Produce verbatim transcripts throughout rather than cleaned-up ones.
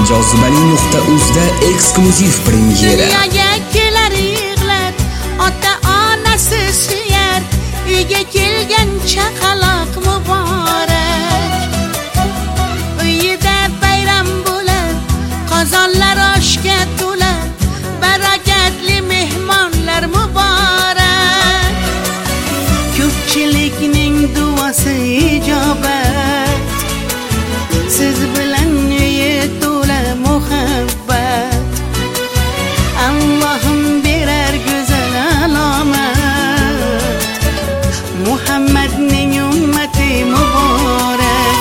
jozibali nuqta uzda eksklyuziv premyera. Dunyoga kelar yig'lar, ota onasi suyar, uyga kelgan chaqaloq muborak. Uyida bayram bo'lar, qozonlar oshga to'lar, barakatli mehmonlar muborak. Ko'pchilikning duosi ijobat, siz bilan uyi to'la muhabbat. Allohim berar go'zal alomat, Muhammadning ummati muborak,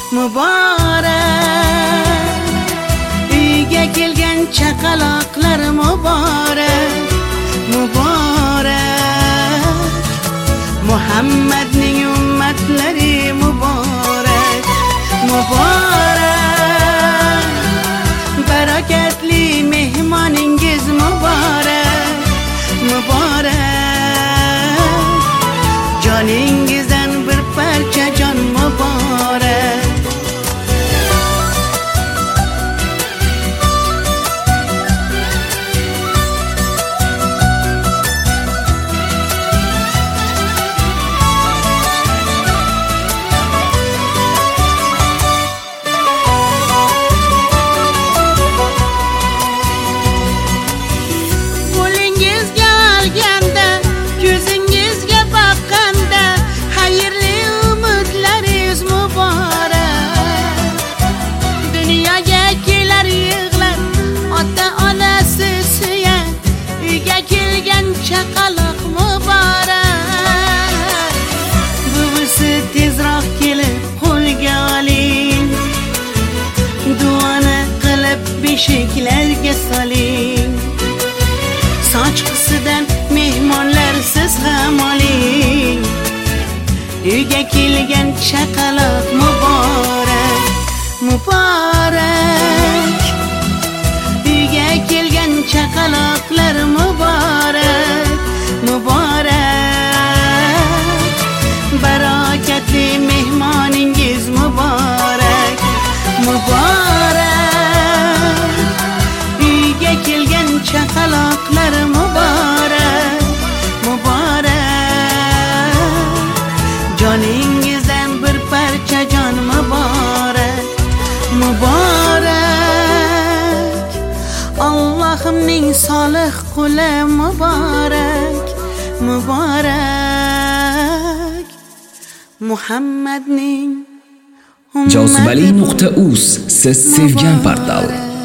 muborak. Uyga kelgan chaqaloqlar muborak, muborak. Muhammadning ummatlari muborak, muborak. Barakatli mehmoningiz muborak, muborak. Joningizdan bir parcha jon muborak. Chaqaloq muborak. Buvisi tezroq kelib qo'lga oling, duoni qilib beshiklarga soling. Soch qisidan mehmonlar siz ham oling. Uyga kelgan chaqaloq muborak, muborak. Uyga kelgan chaqaloqlar muborak, muborak. Barakatli mehmoningiz muborak, muborak. Uyga kelgan chaqaloqlar muborak, muborak. Joningizdan bir parcha jon muborak, muborak. Allohimning solih quli muborak, muborak. Muhammadning jozibali nuqta uz siz sevgan portal.